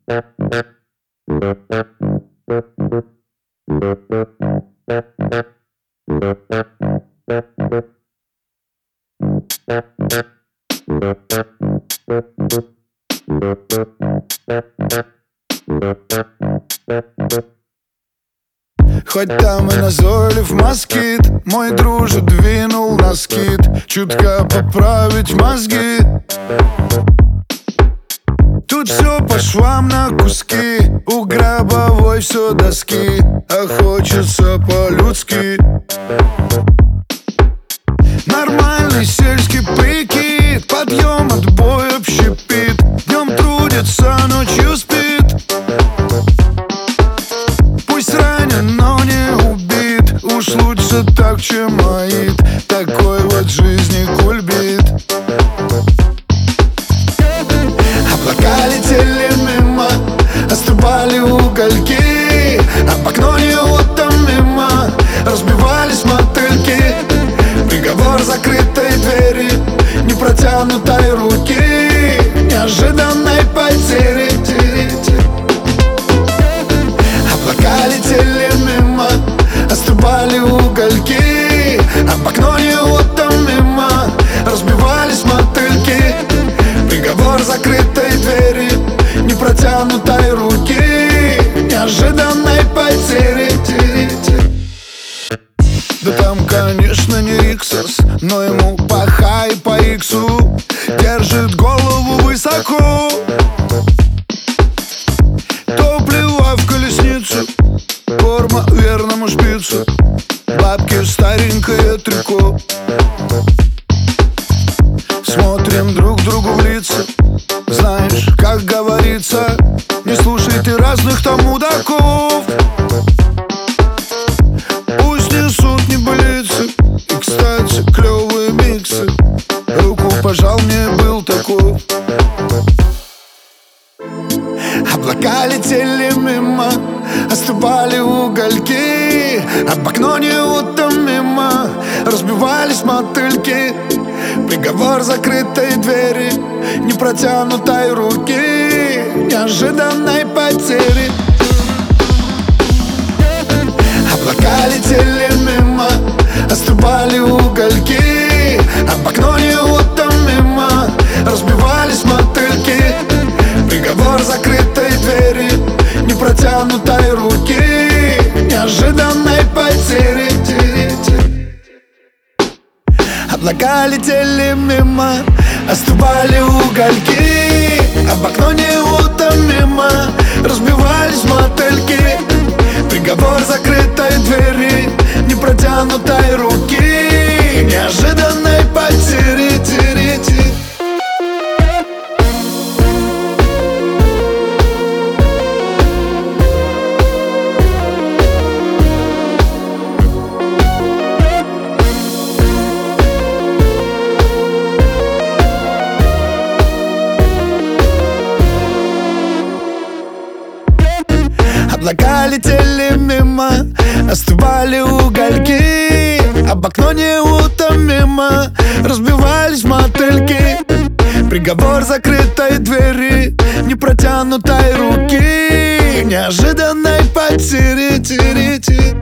Хоть там и назойлив москит, мой друже двинул на скит, чутка поправить мозги. Тут все по швам на куски, у гробовой все доски, а хочется по-людски. Нормальный сельский прикид, подъем, отбой, общепит. Днем трудится, ночью спит. Пусть ранен, но не убит. Уж лучше так, чем моит. Такой вот жизни кульбит. Облака летели мимо, остывали угольки. Об окно неутомимо разбивались мотыльки. Приговор закрытой двери, непротянутой руки, неожиданной потери. Облака летели мимо, остывали угольки. Об окно неутомимо разбивались мотыльки. Приговор закрытой двери, непротянутой руки, неожиданной потери. Да там, конечно, не Риксос, но ему по хай, по иксу. Держит голову высоко. Топливо в колесницу, форма верному шпицу, бабки старенькое трико. Смотрим друг другу в лица. Знаешь, как говорится, не слушай ты разных там мудаков. Пусть несут небылицы, и, кстати, клевые миксы. Руку пожал, мне был таков. Облака летели мимо, остывали угольки. Об окно неутомимо разбивались мотыльки. Приговор закрытой двери, непротянутой руки, неожиданной потери. Облака летели мимо, остывали угольки. Об окно неутомимо разбивались мотыльки. Приговор закрытой двери, непротянутой руки, неожиданной потери. Облака летели мимо, остывали угольки. Об окно неутомимо разбивались мотыльки. Приговор закрытой двери, непротянутой руки, неожиданной потери. Облака летели мимо, остывали угольки. Об окно неутомимо разбивались мотыльки. Приговор закрытой двери, непротянутой руки, неожиданной потери.